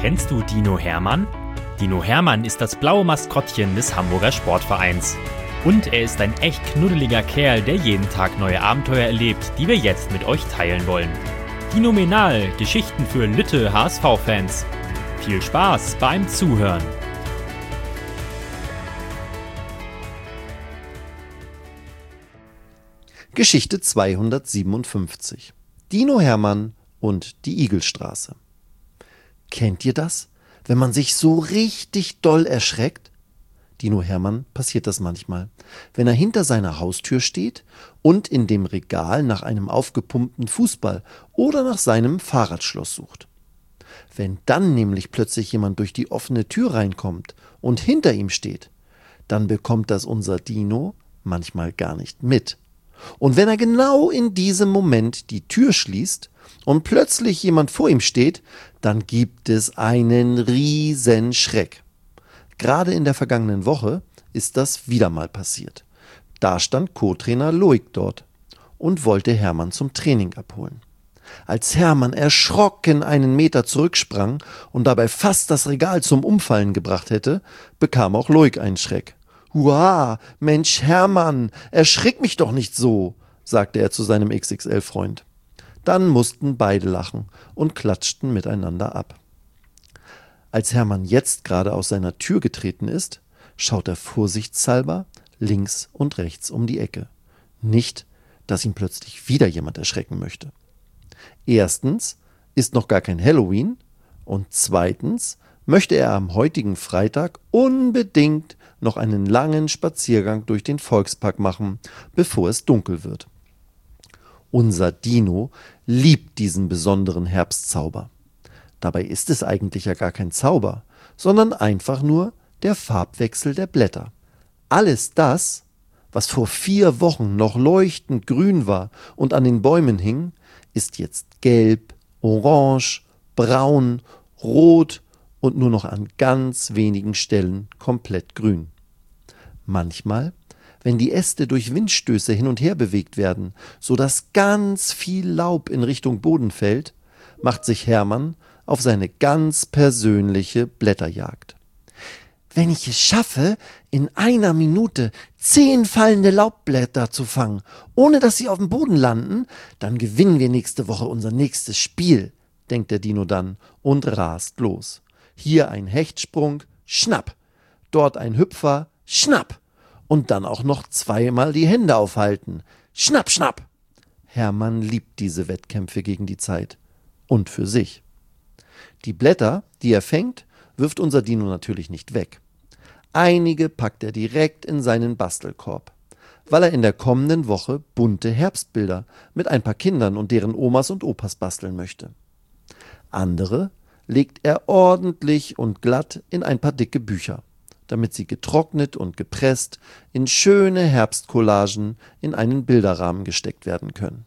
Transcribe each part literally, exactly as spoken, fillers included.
Kennst du Dino Hermann? Dino Hermann ist das blaue Maskottchen des Hamburger Sportvereins. Und er ist ein echt knuddeliger Kerl, der jeden Tag neue Abenteuer erlebt, die wir jetzt mit euch teilen wollen. Dinomenal, Geschichten für Lütte H S V-Fans. Viel Spaß beim Zuhören. Geschichte zweihundertsiebenundfünfzig. Dino Hermann und die Igelstraße. Kennt ihr das, wenn man sich so richtig doll erschreckt? Dino Hermann passiert das manchmal, wenn er hinter seiner Haustür steht und in dem Regal nach einem aufgepumpten Fußball oder nach seinem Fahrradschloss sucht. Wenn dann nämlich plötzlich jemand durch die offene Tür reinkommt und hinter ihm steht, dann bekommt das unser Dino manchmal gar nicht mit. Und wenn er genau in diesem Moment die Tür schließt und plötzlich jemand vor ihm steht, dann gibt es einen riesen Schreck. Gerade in der vergangenen Woche ist das wieder mal passiert. Da stand Co-Trainer Loic dort und wollte Hermann zum Training abholen. Als Hermann erschrocken einen Meter zurücksprang und dabei fast das Regal zum Umfallen gebracht hätte, bekam auch Loic einen Schreck. »Hua, Mensch Hermann, erschrick mich doch nicht so«, sagte er zu seinem X X L-Freund. Dann mussten beide lachen und klatschten miteinander ab. Als Hermann jetzt gerade aus seiner Tür getreten ist, schaut er vorsichtshalber links und rechts um die Ecke. Nicht, dass ihn plötzlich wieder jemand erschrecken möchte. Erstens ist noch gar kein Halloween und zweitens möchte er am heutigen Freitag unbedingt noch einen langen Spaziergang durch den Volkspark machen, bevor es dunkel wird. Unser Dino liebt diesen besonderen Herbstzauber. Dabei ist es eigentlich ja gar kein Zauber, sondern einfach nur der Farbwechsel der Blätter. Alles das, was vor vier Wochen noch leuchtend grün war und an den Bäumen hing, ist jetzt gelb, orange, braun, rot und nur noch an ganz wenigen Stellen komplett grün. Manchmal, wenn die Äste durch Windstöße hin und her bewegt werden, sodass ganz viel Laub in Richtung Boden fällt, macht sich Hermann auf seine ganz persönliche Blätterjagd. Wenn ich es schaffe, in einer Minute zehn fallende Laubblätter zu fangen, ohne dass sie auf dem Boden landen, dann gewinnen wir nächste Woche unser nächstes Spiel, denkt der Dino dann und rast los. Hier ein Hechtsprung, schnapp, dort ein Hüpfer, schnapp und dann auch noch zweimal die Hände aufhalten, schnapp, schnapp. Hermann liebt diese Wettkämpfe gegen die Zeit und für sich. Die Blätter, die er fängt, wirft unser Dino natürlich nicht weg. Einige packt er direkt in seinen Bastelkorb, weil er in der kommenden Woche bunte Herbstbilder mit ein paar Kindern und deren Omas und Opas basteln möchte. Andere legt er ordentlich und glatt in ein paar dicke Bücher, damit sie getrocknet und gepresst in schöne Herbstcollagen in einen Bilderrahmen gesteckt werden können.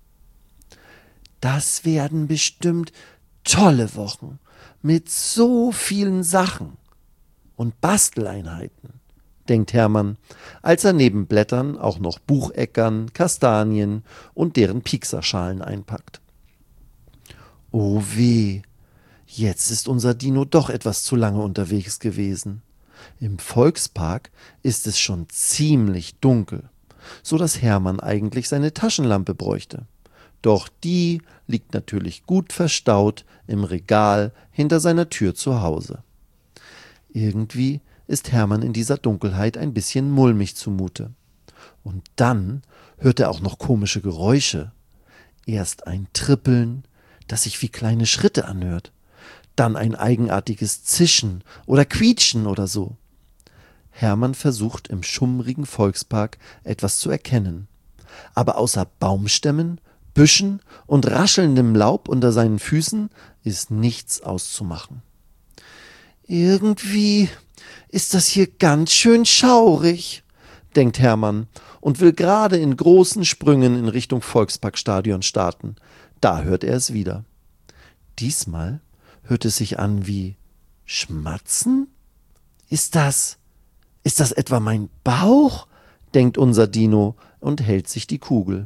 Das werden bestimmt tolle Wochen mit so vielen Sachen und Basteleinheiten, denkt Hermann, als er neben Blättern auch noch Bucheckern, Kastanien und deren Piekserschalen einpackt. Oh weh, jetzt ist unser Dino doch etwas zu lange unterwegs gewesen. Im Volkspark ist es schon ziemlich dunkel, so dass Hermann eigentlich seine Taschenlampe bräuchte. Doch die liegt natürlich gut verstaut im Regal hinter seiner Tür zu Hause. Irgendwie ist Hermann in dieser Dunkelheit ein bisschen mulmig zumute. Und dann hört er auch noch komische Geräusche. Erst ein Trippeln, das sich wie kleine Schritte anhört. Dann ein eigenartiges Zischen oder Quietschen oder so. Hermann versucht im schummrigen Volkspark etwas zu erkennen. Aber außer Baumstämmen, Büschen und raschelndem Laub unter seinen Füßen ist nichts auszumachen. Irgendwie ist das hier ganz schön schaurig, denkt Hermann und will gerade in großen Sprüngen in Richtung Volksparkstadion starten. Da hört er es wieder. Diesmal hört es sich an wie Schmatzen? Ist das, ist das etwa mein Bauch? Denkt unser Dino und hält sich die Kugel.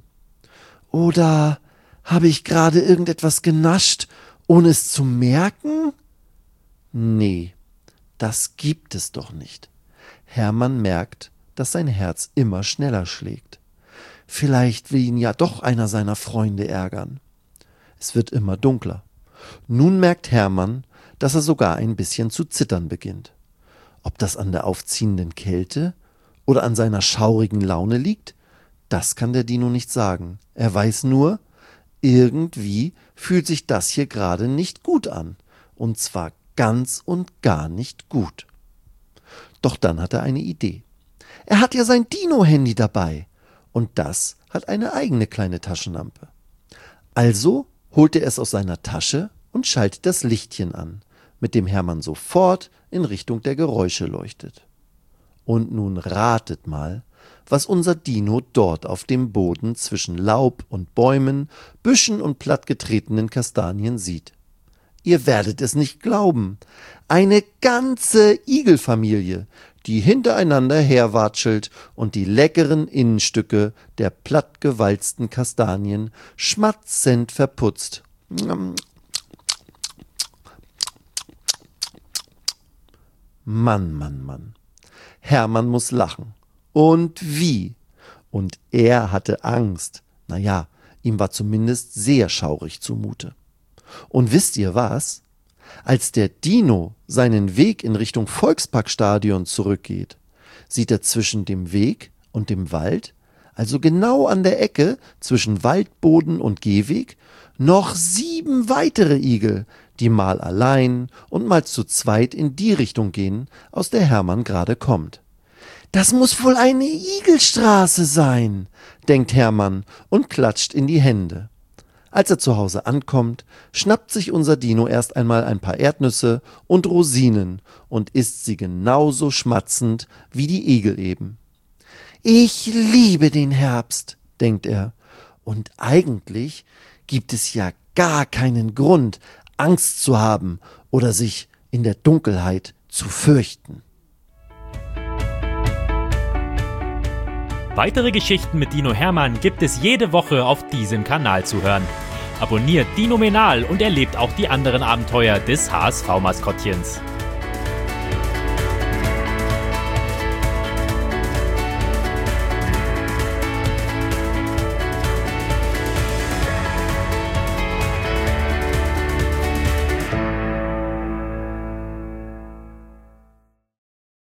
Oder habe ich gerade irgendetwas genascht, ohne es zu merken? Nee, das gibt es doch nicht. Hermann merkt, dass sein Herz immer schneller schlägt. Vielleicht will ihn ja doch einer seiner Freunde ärgern. Es wird immer dunkler. Nun merkt Hermann, dass er sogar ein bisschen zu zittern beginnt. Ob das an der aufziehenden Kälte oder an seiner schaurigen Laune liegt, das kann der Dino nicht sagen. Er weiß nur, irgendwie fühlt sich das hier gerade nicht gut an. Und zwar ganz und gar nicht gut. Doch dann hat er eine Idee. Er hat ja sein Dino-Handy dabei. Und das hat eine eigene kleine Taschenlampe. Also holt er es aus seiner Tasche und schaltet das Lichtchen an, mit dem Hermann sofort in Richtung der Geräusche leuchtet. Und nun ratet mal, was unser Dino dort auf dem Boden zwischen Laub und Bäumen, Büschen und plattgetretenen Kastanien sieht. Ihr werdet es nicht glauben. Eine ganze Igelfamilie, die hintereinander herwatschelt und die leckeren Innenstücke der plattgewalzten Kastanien schmatzend verputzt. Mann, Mann, Mann. Hermann muss lachen. Und wie? Und er hatte Angst. Naja, ihm war zumindest sehr schaurig zumute. Und wisst ihr was? Als der Dino seinen Weg in Richtung Volksparkstadion zurückgeht, sieht er zwischen dem Weg und dem Wald, also genau an der Ecke zwischen Waldboden und Gehweg, noch sieben weitere Igel, die mal allein und mal zu zweit in die Richtung gehen, aus der Hermann gerade kommt. Das muss wohl eine Igelstraße sein, denkt Hermann und klatscht in die Hände. Als er zu Hause ankommt, schnappt sich unser Dino erst einmal ein paar Erdnüsse und Rosinen und isst sie genauso schmatzend wie die Igel eben. Ich liebe den Herbst, denkt er, und eigentlich gibt es ja gar keinen Grund, Angst zu haben oder sich in der Dunkelheit zu fürchten. Weitere Geschichten mit Dino Hermann gibt es jede Woche auf diesem Kanal zu hören. Abonniert Dinomenal und erlebt auch die anderen Abenteuer des H S V-Maskottchens.